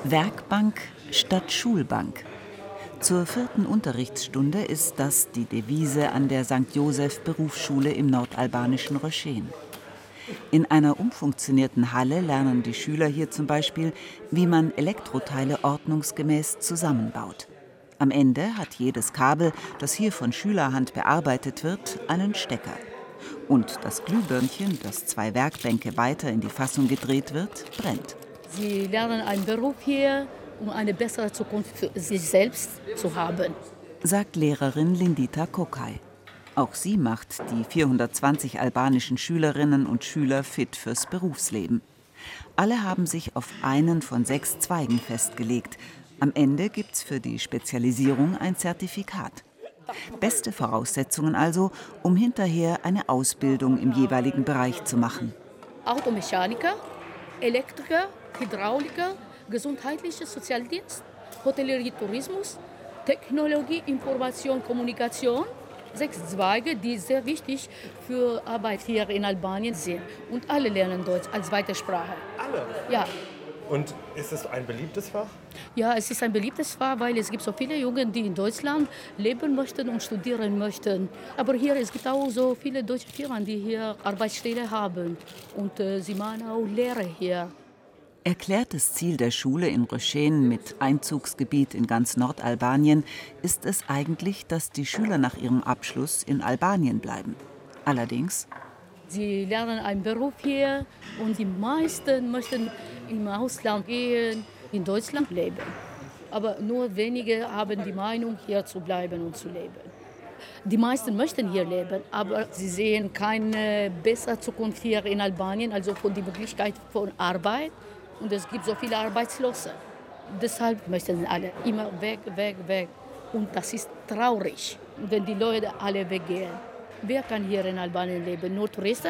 Werkbank statt Schulbank. Zur 4. Unterrichtsstunde ist das die Devise an der St. Joseph Berufsschule im nordalbanischen Röschen. In einer umfunktionierten Halle lernen die Schüler hier zum Beispiel, wie man Elektroteile ordnungsgemäß zusammenbaut. Am Ende hat jedes Kabel, das hier von Schülerhand bearbeitet wird, einen Stecker. Und das Glühbirnchen, das 2 Werkbänke weiter in die Fassung gedreht wird, brennt. Sie lernen einen Beruf hier, um eine bessere Zukunft für sich selbst zu haben, sagt Lehrerin Lindita Kokay. Auch sie macht die 420 albanischen Schülerinnen und Schüler fit fürs Berufsleben. Alle haben sich auf einen von 6 Zweigen festgelegt. Am Ende gibt's für die Spezialisierung ein Zertifikat. Beste Voraussetzungen also, um hinterher eine Ausbildung im jeweiligen Bereich zu machen. Automechaniker, Elektriker, Hydrauliker, gesundheitlicher Sozialdienst, Hotellerie, Tourismus, Technologie, Information, Kommunikation. 6 Zweige, die sehr wichtig für Arbeit hier in Albanien sind. Und alle lernen Deutsch als zweite Sprache. Alle? Ja. Und ist es ein beliebtes Fach? Ja, es ist ein beliebtes Fach, weil es gibt so viele Jungen, die in Deutschland leben möchten und studieren möchten. Aber hier es gibt auch so viele deutsche Firmen, die hier Arbeitsstelle haben. Und sie machen auch Lehre hier. Erklärtes Ziel der Schule in Röschen mit Einzugsgebiet in ganz Nordalbanien ist es eigentlich, dass die Schüler nach ihrem Abschluss in Albanien bleiben. Allerdings: Sie lernen einen Beruf hier und die meisten möchten im Ausland gehen, in Deutschland leben. Aber nur wenige haben die Meinung, hier zu bleiben und zu leben. Die meisten möchten hier leben, aber sie sehen keine bessere Zukunft hier in Albanien, also von der Möglichkeit von Arbeit. Und es gibt so viele Arbeitslose. Deshalb möchten alle immer weg, weg, weg. Und das ist traurig, wenn die Leute alle weggehen. Wer kann hier in Albanien leben? Nur Touristen?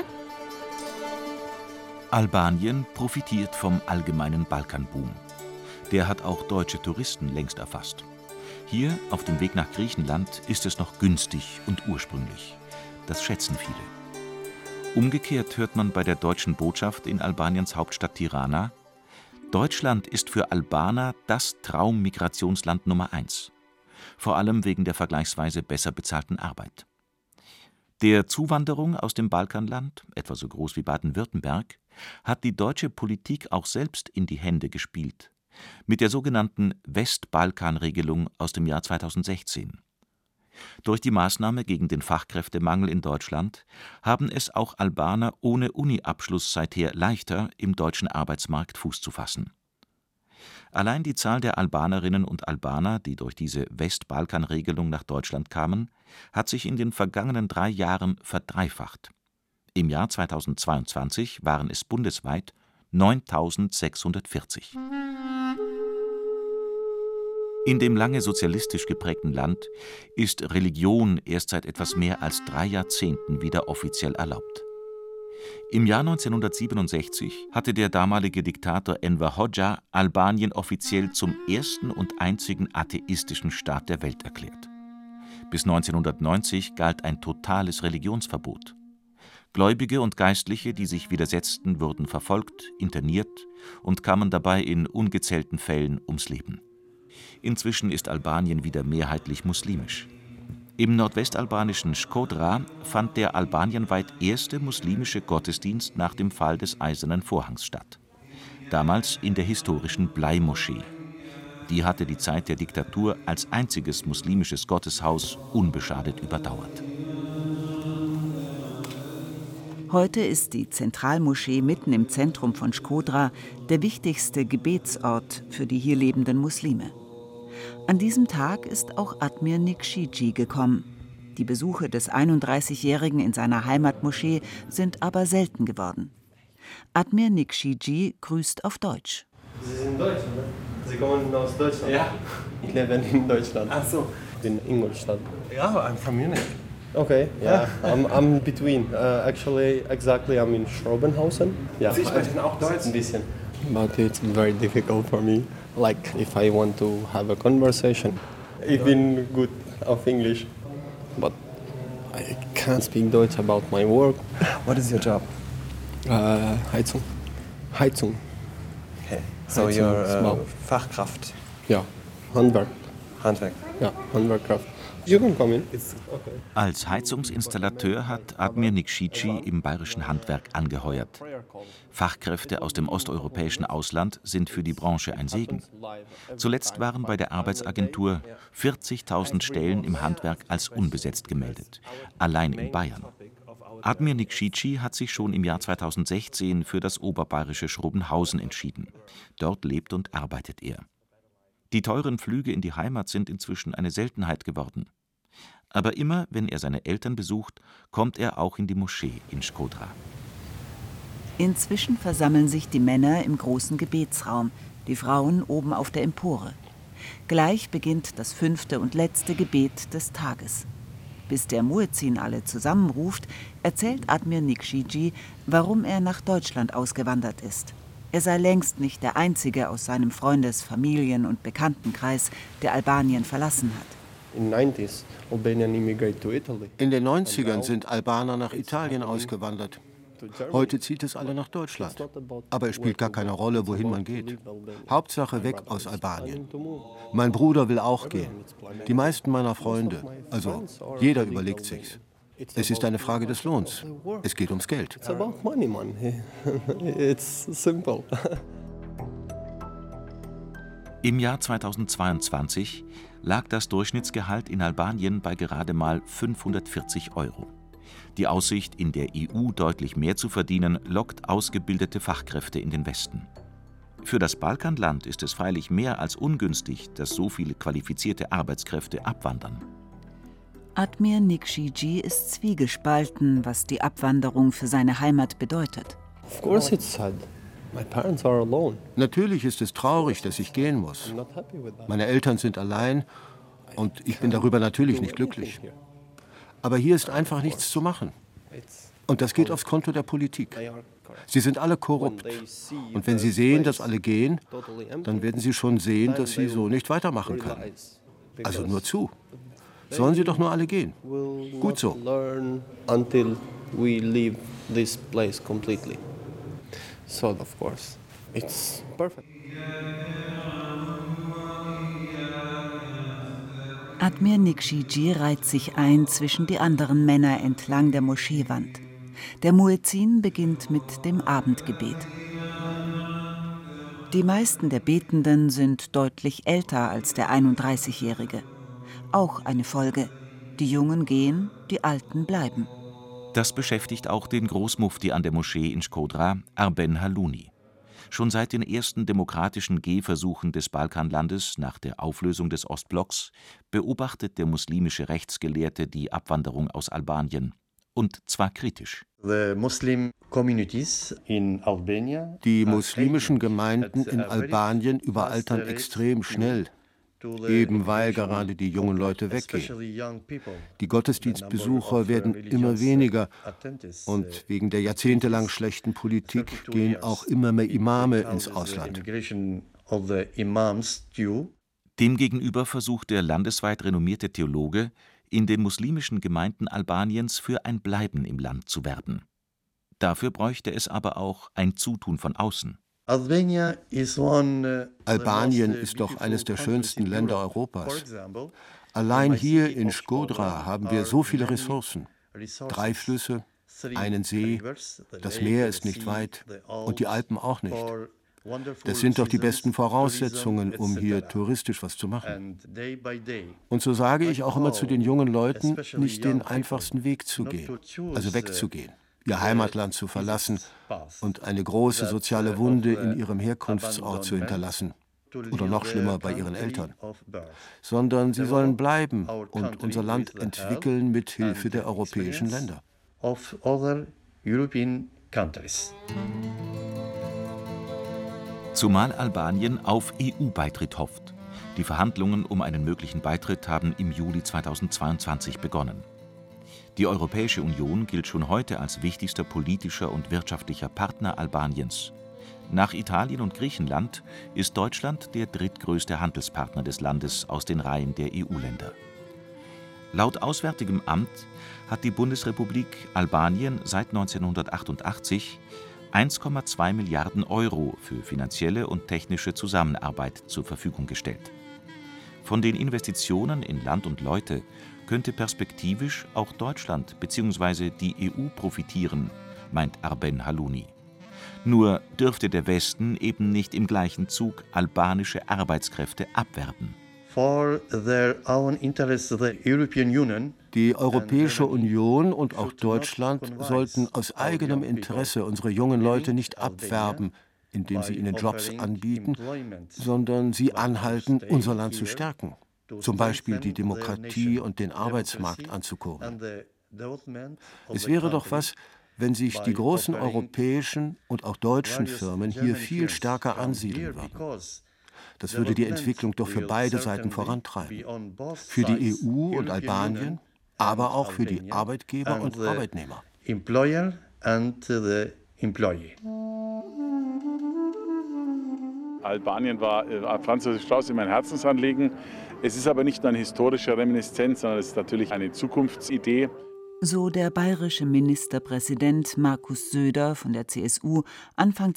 Albanien profitiert vom allgemeinen Balkanboom. Der hat auch deutsche Touristen längst erfasst. Hier, auf dem Weg nach Griechenland, ist es noch günstig und ursprünglich. Das schätzen viele. Umgekehrt hört man bei der deutschen Botschaft in Albaniens Hauptstadt Tirana: Deutschland ist für Albaner das Traummigrationsland Nummer 1. Vor allem wegen der vergleichsweise besser bezahlten Arbeit. Der Zuwanderung aus dem Balkanland, etwa so groß wie Baden-Württemberg, hat die deutsche Politik auch selbst in die Hände gespielt. Mit der sogenannten Westbalkan-Regelung aus dem Jahr 2016. Durch die Maßnahme gegen den Fachkräftemangel in Deutschland haben es auch Albaner ohne Uni-Abschluss seither leichter, im deutschen Arbeitsmarkt Fuß zu fassen. Allein die Zahl der Albanerinnen und Albaner, die durch diese Westbalkan-Regelung nach Deutschland kamen, hat sich in den vergangenen 3 Jahren verdreifacht. Im Jahr 2022 waren es bundesweit 9.640. In dem lange sozialistisch geprägten Land ist Religion erst seit etwas mehr als 3 Jahrzehnten wieder offiziell erlaubt. Im Jahr 1967 hatte der damalige Diktator Enver Hoxha Albanien offiziell zum ersten und einzigen atheistischen Staat der Welt erklärt. Bis 1990 galt ein totales Religionsverbot. Gläubige und Geistliche, die sich widersetzten, wurden verfolgt, interniert und kamen dabei in ungezählten Fällen ums Leben. Inzwischen ist Albanien wieder mehrheitlich muslimisch. Im nordwestalbanischen Shkodra fand der albanienweit erste muslimische Gottesdienst nach dem Fall des Eisernen Vorhangs statt. Damals in der historischen Bleimoschee. Die hatte die Zeit der Diktatur als einziges muslimisches Gotteshaus unbeschadet überdauert. Heute ist die Zentralmoschee mitten im Zentrum von Shkodra der wichtigste Gebetsort für die hier lebenden Muslime. An diesem Tag ist auch Admir Nikšić gekommen. Die Besuche des 31-Jährigen in seiner Heimatmoschee sind aber selten geworden. Admir Nikšić grüßt auf Deutsch. Sie sind Deutsch, oder? Sie kommen aus Deutschland? Ja. Ich lebe in Deutschland. Ach so. In Ingolstadt. Ja, I'm from Munich. Okay, yeah. I'm between. Actually, exactly, I'm in Schrobenhausen. Yeah. Sie sprechen auch Deutsch? Ein bisschen. But it's very difficult for me. Like, if I want to have a conversation. Ich bin gut auf Englisch. But I can't speak Deutsch about my work. What is your job? Heizung. Okay. So Heizung, you're small. Fachkraft, Ja, Handwerk. Handwerk. Ja, Handwerkkraft. You can come in. Als Heizungsinstallateur hat Admir Nikšići im bayerischen Handwerk angeheuert. Fachkräfte aus dem osteuropäischen Ausland sind für die Branche ein Segen. Zuletzt waren bei der Arbeitsagentur 40.000 Stellen im Handwerk als unbesetzt gemeldet, allein in Bayern. Admir Nikšići hat sich schon im Jahr 2016 für das oberbayerische Schrobenhausen entschieden. Dort lebt und arbeitet er. Die teuren Flüge in die Heimat sind inzwischen eine Seltenheit geworden. Aber immer, wenn er seine Eltern besucht, kommt er auch in die Moschee in Škodra. Inzwischen versammeln sich die Männer im großen Gebetsraum, die Frauen oben auf der Empore. Gleich beginnt das 5. und letzte Gebet des Tages. Bis der Muezzin alle zusammenruft, erzählt Admir Nikšići, warum er nach Deutschland ausgewandert ist. Er sei längst nicht der Einzige aus seinem Freundes-, Familien- und Bekanntenkreis, der Albanien verlassen hat. In den 90ern sind Albaner nach Italien ausgewandert. Heute zieht es alle nach Deutschland. Aber es spielt gar keine Rolle, wohin man geht. Hauptsache weg aus Albanien. Mein Bruder will auch gehen. Die meisten meiner Freunde. Also jeder überlegt sich's. Es ist eine Frage des Lohns. Es geht ums Geld. It's about money, man. It's simple. Im Jahr 2022 lag das Durchschnittsgehalt in Albanien bei gerade mal 540 €. Die Aussicht, in der EU deutlich mehr zu verdienen, lockt ausgebildete Fachkräfte in den Westen. Für das Balkanland ist es freilich mehr als ungünstig, dass so viele qualifizierte Arbeitskräfte abwandern. Admir Nikšići ist zwiegespalten, was die Abwanderung für seine Heimat bedeutet. Of course it's sad. My parents are alone. Natürlich ist es traurig, dass ich gehen muss. I'm not happy with that. Meine Eltern sind allein und ich bin darüber natürlich nicht glücklich. Aber hier ist einfach nichts zu machen. Und das geht aufs Konto der Politik. Sie sind alle korrupt. Und wenn sie sehen, dass alle gehen, dann werden sie schon sehen, dass sie so nicht weitermachen können. Also nur zu. Sollen sie doch nur alle gehen. Gut so. Learn until we leave this place completely. So of course, it's perfect. Admir Nikšići reiht sich ein zwischen die anderen Männer entlang der Moscheewand. Der Muezzin beginnt mit dem Abendgebet. Die meisten der Betenden sind deutlich älter als der 31-Jährige. Auch eine Folge. Die Jungen gehen, die Alten bleiben. Das beschäftigt auch den Großmufti an der Moschee in Škodra, Arben Haluni. Schon seit den ersten demokratischen Gehversuchen des Balkanlandes nach der Auflösung des Ostblocks beobachtet der muslimische Rechtsgelehrte die Abwanderung aus Albanien. Und zwar kritisch. Die muslimischen Gemeinden in Albanien überaltern extrem schnell, eben weil gerade die jungen Leute weggehen. Die Gottesdienstbesucher werden immer weniger und wegen der jahrzehntelang schlechten Politik gehen auch immer mehr Imame ins Ausland. Demgegenüber versucht der landesweit renommierte Theologe, in den muslimischen Gemeinden Albaniens für ein Bleiben im Land zu werben. Dafür bräuchte es aber auch ein Zutun von außen. Albanien ist doch eines der schönsten Länder Europas. Allein hier in Škodra haben wir so viele Ressourcen. 3 Flüsse, einen See, das Meer ist nicht weit und die Alpen auch nicht. Das sind doch die besten Voraussetzungen, um hier touristisch was zu machen. Und so sage ich auch immer zu den jungen Leuten, nicht den einfachsten Weg zu gehen, also wegzugehen, ihr Heimatland zu verlassen und eine große soziale Wunde in ihrem Herkunftsort zu hinterlassen. Oder noch schlimmer bei ihren Eltern. Sondern sie sollen bleiben und unser Land entwickeln mit Hilfe der europäischen Länder. Zumal Albanien auf EU-Beitritt hofft. Die Verhandlungen um einen möglichen Beitritt haben im Juli 2022 begonnen. Die Europäische Union gilt schon heute als wichtigster politischer und wirtschaftlicher Partner Albaniens. Nach Italien und Griechenland ist Deutschland der drittgrößte Handelspartner des Landes aus den Reihen der EU-Länder. Laut Auswärtigem Amt hat die Bundesrepublik Albanien seit 1988 1,2 Milliarden Euro für finanzielle und technische Zusammenarbeit zur Verfügung gestellt. Von den Investitionen in Land und Leute könnte perspektivisch auch Deutschland bzw. die EU profitieren, meint Arben Halouni. Nur dürfte der Westen eben nicht im gleichen Zug albanische Arbeitskräfte abwerben. Die Europäische Union und auch Deutschland sollten aus eigenem Interesse unsere jungen Leute nicht abwerben, indem sie ihnen Jobs anbieten, sondern sie anhalten, unser Land zu stärken, zum Beispiel die Demokratie und den Arbeitsmarkt anzukurbeln. Es wäre doch was, wenn sich die großen europäischen und auch deutschen Firmen hier viel stärker ansiedeln würden. Das würde die Entwicklung doch für beide Seiten vorantreiben. Für die EU und Albanien, aber auch für die Arbeitgeber und Arbeitnehmer. Albanien war Franz Josef Strauß immer ein Herzensanliegen. Es ist aber nicht nur eine historische Reminiszenz, sondern es ist natürlich eine Zukunftsidee. So der bayerische Ministerpräsident Markus Söder von der CSU Anfang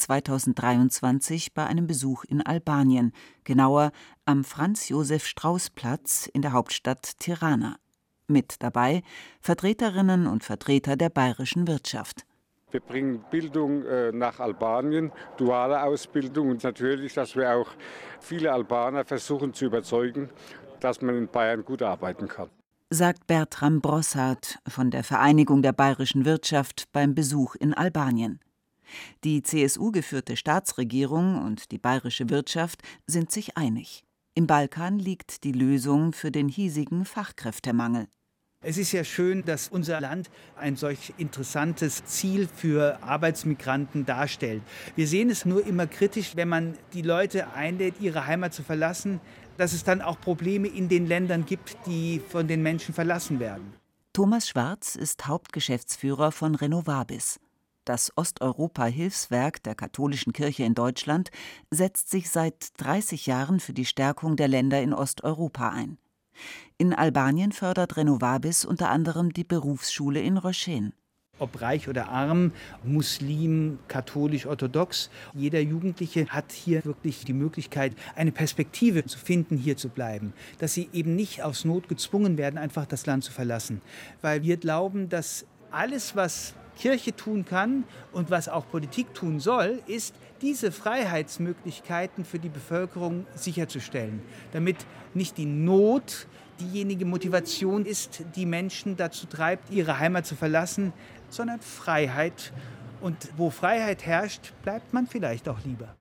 2023 bei einem Besuch in Albanien, genauer am Franz-Josef-Strauß-Platz in der Hauptstadt Tirana. Mit dabei Vertreterinnen und Vertreter der bayerischen Wirtschaft. Wir bringen Bildung nach Albanien, duale Ausbildung und natürlich, dass wir auch viele Albaner versuchen zu überzeugen, dass man in Bayern gut arbeiten kann, sagt Bertram Brossard von der Vereinigung der bayerischen Wirtschaft beim Besuch in Albanien. Die CSU-geführte Staatsregierung und die bayerische Wirtschaft sind sich einig. Im Balkan liegt die Lösung für den hiesigen Fachkräftemangel. Es ist ja schön, dass unser Land ein solch interessantes Ziel für Arbeitsmigranten darstellt. Wir sehen es nur immer kritisch, wenn man die Leute einlädt, ihre Heimat zu verlassen, dass es dann auch Probleme in den Ländern gibt, die von den Menschen verlassen werden. Thomas Schwarz ist Hauptgeschäftsführer von Renovabis. Das Osteuropa-Hilfswerk der katholischen Kirche in Deutschland setzt sich seit 30 Jahren für die Stärkung der Länder in Osteuropa ein. In Albanien fördert Renovabis unter anderem die Berufsschule in Röschen. Ob reich oder arm, Muslim, katholisch, orthodox. Jeder Jugendliche hat hier wirklich die Möglichkeit, eine Perspektive zu finden, hier zu bleiben. Dass sie eben nicht aus Not gezwungen werden, einfach das Land zu verlassen. Weil wir glauben, dass alles, was Kirche tun kann und was auch Politik tun soll, ist, diese Freiheitsmöglichkeiten für die Bevölkerung sicherzustellen. Damit nicht die Not diejenige Motivation ist, die Menschen dazu treibt, ihre Heimat zu verlassen, sondern Freiheit. Und wo Freiheit herrscht, bleibt man vielleicht auch lieber.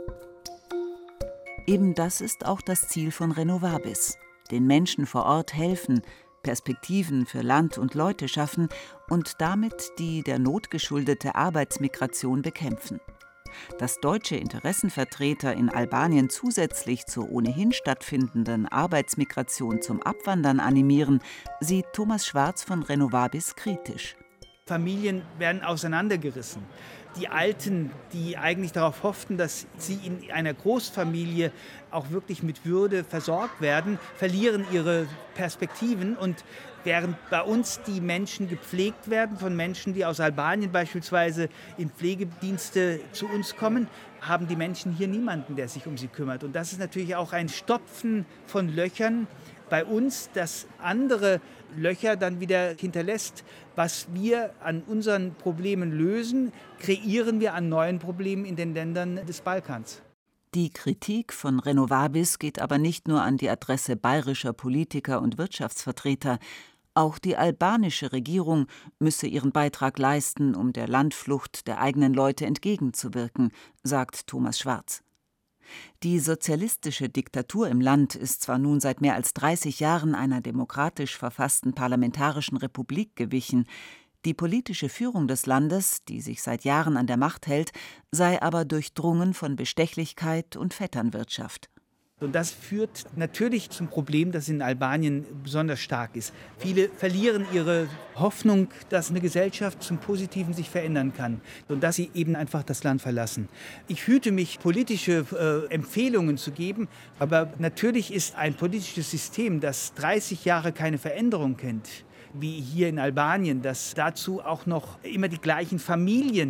Eben das ist auch das Ziel von Renovabis. Den Menschen vor Ort helfen, Perspektiven für Land und Leute schaffen und damit die der Not geschuldete Arbeitsmigration bekämpfen. Dass deutsche Interessenvertreter in Albanien zusätzlich zur ohnehin stattfindenden Arbeitsmigration zum Abwandern animieren, sieht Thomas Schwarz von Renovabis kritisch. Familien werden auseinandergerissen. Die Alten, die eigentlich darauf hofften, dass sie in einer Großfamilie auch wirklich mit Würde versorgt werden, verlieren ihre Perspektiven. Und während bei uns die Menschen gepflegt werden, von Menschen, die aus Albanien beispielsweise in Pflegedienste zu uns kommen, haben die Menschen hier niemanden, der sich um sie kümmert. Und das ist natürlich auch ein Stopfen von Löchern bei uns, das andere Löcher dann wieder hinterlässt. Was wir an unseren Problemen lösen, kreieren wir an neuen Problemen in den Ländern des Balkans. Die Kritik von Renovabis geht aber nicht nur an die Adresse bayerischer Politiker und Wirtschaftsvertreter. Auch die albanische Regierung müsse ihren Beitrag leisten, um der Landflucht der eigenen Leute entgegenzuwirken, sagt Thomas Schwarz. Die sozialistische Diktatur im Land ist zwar nun seit mehr als 30 Jahren einer demokratisch verfassten parlamentarischen Republik gewichen, die politische Führung des Landes, die sich seit Jahren an der Macht hält, sei aber durchdrungen von Bestechlichkeit und Vetternwirtschaft. Und das führt natürlich zum Problem, das in Albanien besonders stark ist. Viele verlieren ihre Hoffnung, dass eine Gesellschaft zum Positiven sich verändern kann und dass sie eben einfach das Land verlassen. Ich hüte mich, politische Empfehlungen zu geben, aber natürlich ist ein politisches System, das 30 Jahre keine Veränderung kennt, wie hier in Albanien, dass dazu auch noch immer die gleichen Familien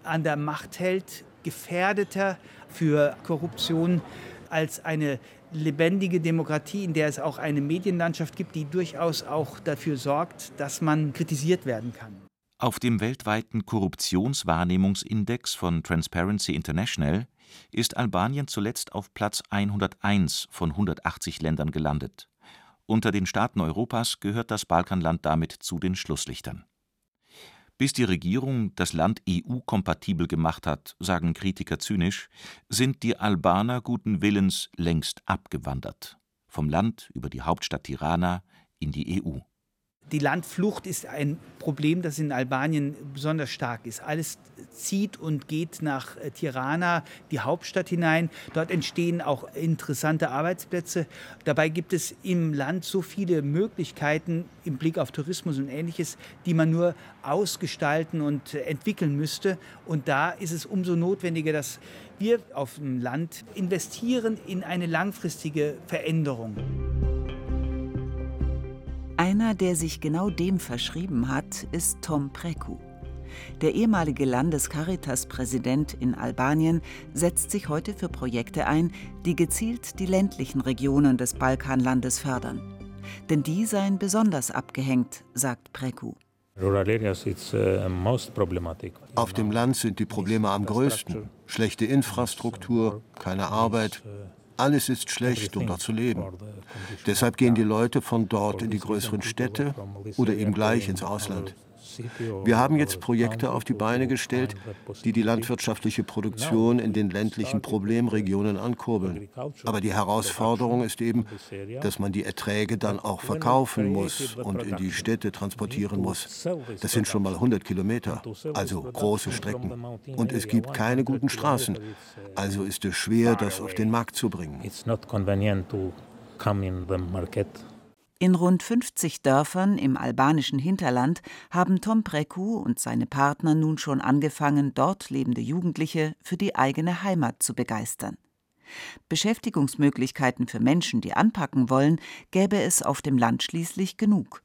an der Macht hält, gefährdeter für Korruption als eine lebendige Demokratie, in der es auch eine Medienlandschaft gibt, die durchaus auch dafür sorgt, dass man kritisiert werden kann. Auf dem weltweiten Korruptionswahrnehmungsindex von Transparency International ist Albanien zuletzt auf Platz 101 von 180 Ländern gelandet. Unter den Staaten Europas gehört das Balkanland damit zu den Schlusslichtern. Bis die Regierung das Land EU-kompatibel gemacht hat, sagen Kritiker zynisch, sind die Albaner guten Willens längst abgewandert. Vom Land über die Hauptstadt Tirana in die EU. Die Landflucht ist ein Problem, das in Albanien besonders stark ist. Alles zieht und geht nach Tirana, die Hauptstadt hinein. Dort entstehen auch interessante Arbeitsplätze. Dabei gibt es im Land so viele Möglichkeiten im Blick auf Tourismus und Ähnliches, die man nur ausgestalten und entwickeln müsste. Und da ist es umso notwendiger, dass wir auf dem Land investieren in eine langfristige Veränderung. Einer, der sich genau dem verschrieben hat, ist Tom Preku. Der ehemalige Landescaritas-Präsident in Albanien setzt sich heute für Projekte ein, die gezielt die ländlichen Regionen des Balkanlandes fördern. Denn die seien besonders abgehängt, sagt Preku. Auf dem Land sind die Probleme am größten. Schlechte Infrastruktur, keine Arbeit. Alles ist schlecht, um dort zu leben. Deshalb gehen die Leute von dort in die größeren Städte oder eben gleich ins Ausland. Wir haben jetzt Projekte auf die Beine gestellt, die die landwirtschaftliche Produktion in den ländlichen Problemregionen ankurbeln. Aber die Herausforderung ist eben, dass man die Erträge dann auch verkaufen muss und in die Städte transportieren muss. Das sind schon mal 100 Kilometer, also große Strecken. Und es gibt keine guten Straßen. Also ist es schwer, das auf den Markt zu bringen. In rund 50 Dörfern im albanischen Hinterland haben Tom Preku und seine Partner nun schon angefangen, dort lebende Jugendliche für die eigene Heimat zu begeistern. Beschäftigungsmöglichkeiten für Menschen, die anpacken wollen, gäbe es auf dem Land schließlich genug.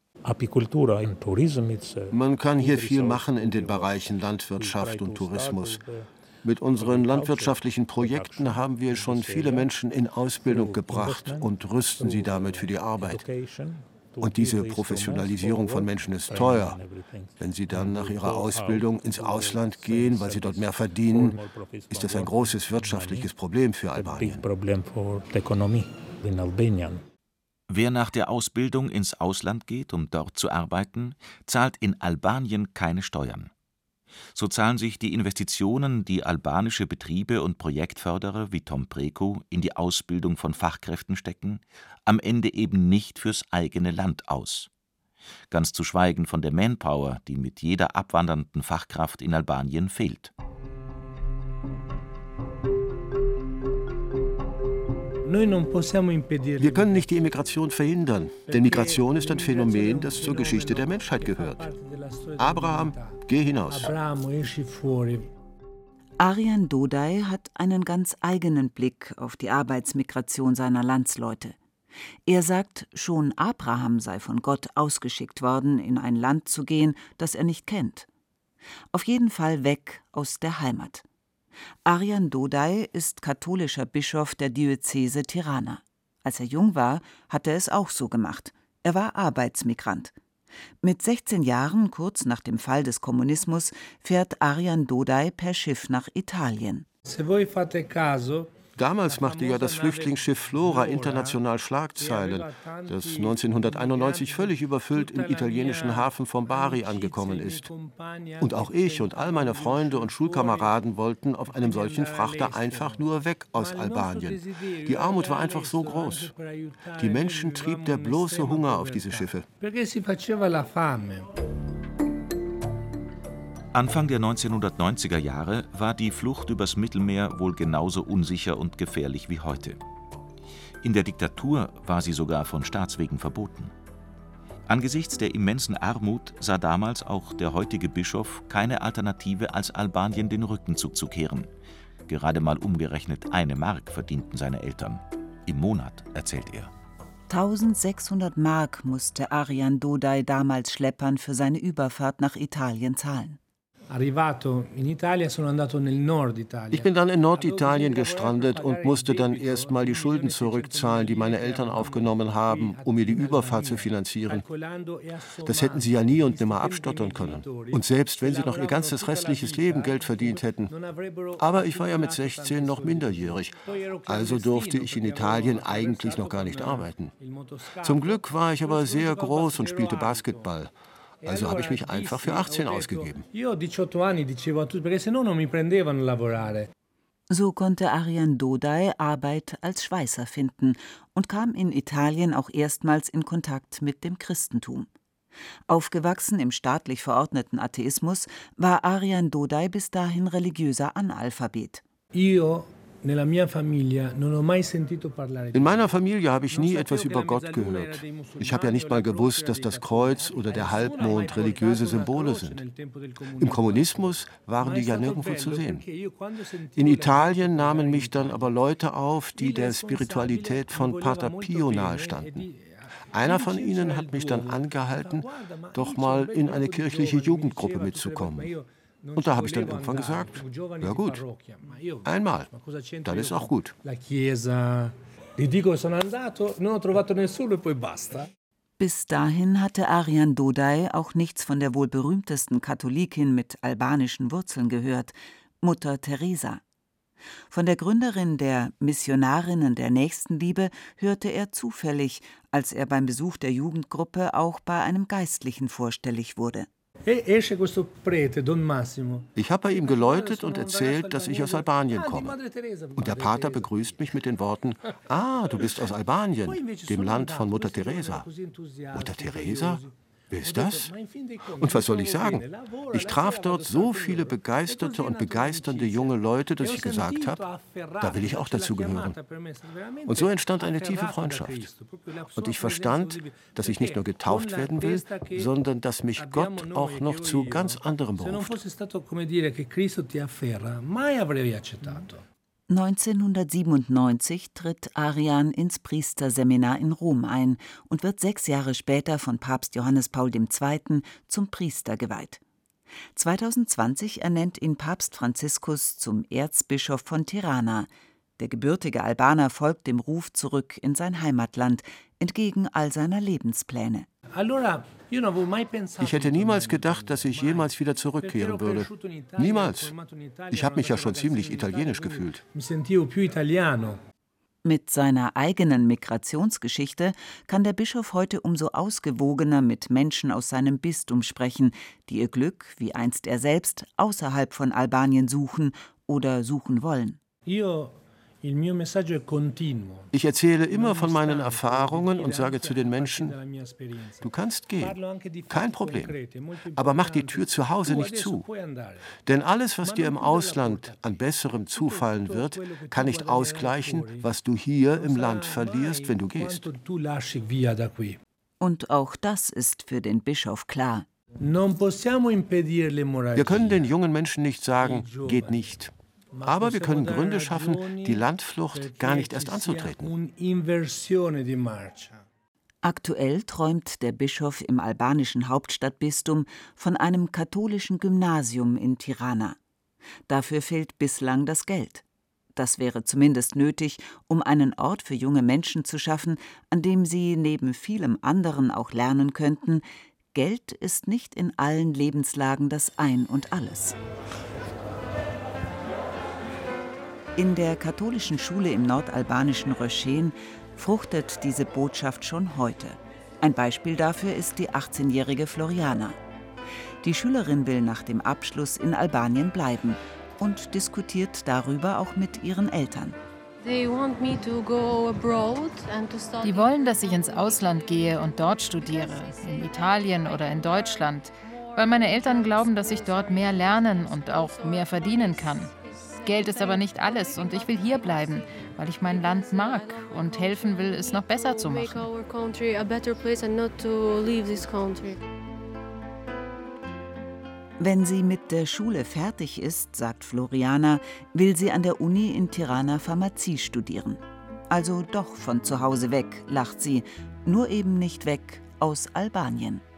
Man kann hier viel machen in den Bereichen Landwirtschaft und Tourismus. Mit unseren landwirtschaftlichen Projekten haben wir schon viele Menschen in Ausbildung gebracht und rüsten sie damit für die Arbeit. Und diese Professionalisierung von Menschen ist teuer. Wenn sie dann nach ihrer Ausbildung ins Ausland gehen, weil sie dort mehr verdienen, ist das ein großes wirtschaftliches Problem für Albanien. Wer nach der Ausbildung ins Ausland geht, um dort zu arbeiten, zahlt in Albanien keine Steuern. So zahlen sich die Investitionen, die albanische Betriebe und Projektförderer wie Tom Preku in die Ausbildung von Fachkräften stecken, am Ende eben nicht fürs eigene Land aus. Ganz zu schweigen von der Manpower, die mit jeder abwandernden Fachkraft in Albanien fehlt. Wir können nicht die Immigration verhindern, denn Migration ist ein Phänomen, das zur Geschichte der Menschheit gehört. Abraham, geh hinaus. Arjan Dodai hat einen ganz eigenen Blick auf die Arbeitsmigration seiner Landsleute. Er sagt, schon Abraham sei von Gott ausgeschickt worden, in ein Land zu gehen, das er nicht kennt. Auf jeden Fall weg aus der Heimat. Arjan Dodai ist katholischer Bischof der Diözese Tirana. Als er jung war, hat er es auch so gemacht. Er war Arbeitsmigrant. Mit 16 Jahren, kurz nach dem Fall des Kommunismus, fährt Arjan Dodai per Schiff nach Italien. Damals machte ja das Flüchtlingsschiff Flora international Schlagzeilen, das 1991 völlig überfüllt im italienischen Hafen von Bari angekommen ist. Und auch ich und all meine Freunde und Schulkameraden wollten auf einem solchen Frachter einfach nur weg aus Albanien. Die Armut war einfach so groß. Die Menschen trieb der bloße Hunger auf diese Schiffe. Anfang der 1990er Jahre war die Flucht übers Mittelmeer wohl genauso unsicher und gefährlich wie heute. In der Diktatur war sie sogar von Staatswegen verboten. Angesichts der immensen Armut sah damals auch der heutige Bischof keine Alternative, als Albanien den Rücken zuzukehren. Gerade mal umgerechnet 1 Mark verdienten seine Eltern. Im Monat, erzählt er. 1600 Mark musste Arjan Dodai damals Schleppern für seine Überfahrt nach Italien zahlen. Ich bin dann in Norditalien gestrandet und musste dann erst mal die Schulden zurückzahlen, die meine Eltern aufgenommen haben, um mir die Überfahrt zu finanzieren. Das hätten sie ja nie und nimmer abstottern können. Und selbst wenn sie noch ihr ganzes restliches Leben Geld verdient hätten. Aber ich war ja mit 16 noch minderjährig, also durfte ich in Italien eigentlich noch gar nicht arbeiten. Zum Glück war ich aber sehr groß und spielte Basketball. Also habe ich mich einfach für 18 ausgegeben. So konnte Arjan Dodai Arbeit als Schweißer finden und kam in Italien auch erstmals in Kontakt mit dem Christentum. Aufgewachsen im staatlich verordneten Atheismus war Arjan Dodai bis dahin religiöser Analphabet. In meiner Familie habe ich nie etwas über Gott gehört. Ich habe ja nicht mal gewusst, dass das Kreuz oder der Halbmond religiöse Symbole sind. Im Kommunismus waren die ja nirgendwo zu sehen. In Italien nahmen mich dann aber Leute auf, die der Spiritualität von Pater Pio nahestanden. Einer von ihnen hat mich dann angehalten, doch mal in eine kirchliche Jugendgruppe mitzukommen. Und da habe ich dann irgendwann gesagt, ja gut, einmal, dann ist auch gut. Bis dahin hatte Arjan Dodai auch nichts von der wohl berühmtesten Katholikin mit albanischen Wurzeln gehört, Mutter Teresa. Von der Gründerin der Missionarinnen der Nächstenliebe hörte er zufällig, als er beim Besuch der Jugendgruppe auch bei einem Geistlichen vorstellig wurde. Ich habe bei ihm geläutet und erzählt, dass ich aus Albanien komme. Und der Pater begrüßt mich mit den Worten, »Ah, du bist aus Albanien, dem Land von Mutter Teresa.« Mutter Teresa? Wer ist das? Und was soll ich sagen? Ich traf dort so viele begeisterte und begeisternde junge Leute, dass ich gesagt habe, da will ich auch dazugehören. Und so entstand eine tiefe Freundschaft. Und ich verstand, dass ich nicht nur getauft werden will, sondern dass mich Gott auch noch zu ganz anderem beruft. 1997 tritt Arjan ins Priesterseminar in Rom ein und wird 6 Jahre später von Papst Johannes Paul II. Zum Priester geweiht. 2020 ernennt ihn Papst Franziskus zum Erzbischof von Tirana. Der gebürtige Albaner folgt dem Ruf zurück in sein Heimatland, entgegen all seiner Lebenspläne. Ich hätte niemals gedacht, dass ich jemals wieder zurückkehren würde. Niemals. Ich habe mich ja schon ziemlich italienisch gefühlt. Mit seiner eigenen Migrationsgeschichte kann der Bischof heute umso ausgewogener mit Menschen aus seinem Bistum sprechen, die ihr Glück, wie einst er selbst, außerhalb von Albanien suchen oder suchen wollen. Ich erzähle immer von meinen Erfahrungen und sage zu den Menschen, du kannst gehen, kein Problem, aber mach die Tür zu Hause nicht zu. Denn alles, was dir im Ausland an Besserem zufallen wird, kann nicht ausgleichen, was du hier im Land verlierst, wenn du gehst. Und auch das ist für den Bischof klar. Wir können den jungen Menschen nicht sagen, geht nicht. Aber wir können Gründe schaffen, die Landflucht gar nicht erst anzutreten. Aktuell träumt der Bischof im albanischen Hauptstadtbistum von einem katholischen Gymnasium in Tirana. Dafür fehlt bislang das Geld. Das wäre zumindest nötig, um einen Ort für junge Menschen zu schaffen, an dem sie neben vielem anderen auch lernen könnten, Geld ist nicht in allen Lebenslagen das Ein und Alles. In der katholischen Schule im nordalbanischen Röschen fruchtet diese Botschaft schon heute. Ein Beispiel dafür ist die 18-jährige Floriana. Die Schülerin will nach dem Abschluss in Albanien bleiben und diskutiert darüber auch mit ihren Eltern. Die wollen, dass ich ins Ausland gehe und dort studiere, in Italien oder in Deutschland, weil meine Eltern glauben, dass ich dort mehr lernen und auch mehr verdienen kann. Geld ist aber nicht alles und ich will hier bleiben, weil ich mein Land mag und helfen will, es noch besser zu machen. Wenn sie mit der Schule fertig ist, sagt Floriana, will sie an der Uni in Tirana Pharmazie studieren. Also doch von zu Hause weg, lacht sie, nur eben nicht weg aus Albanien.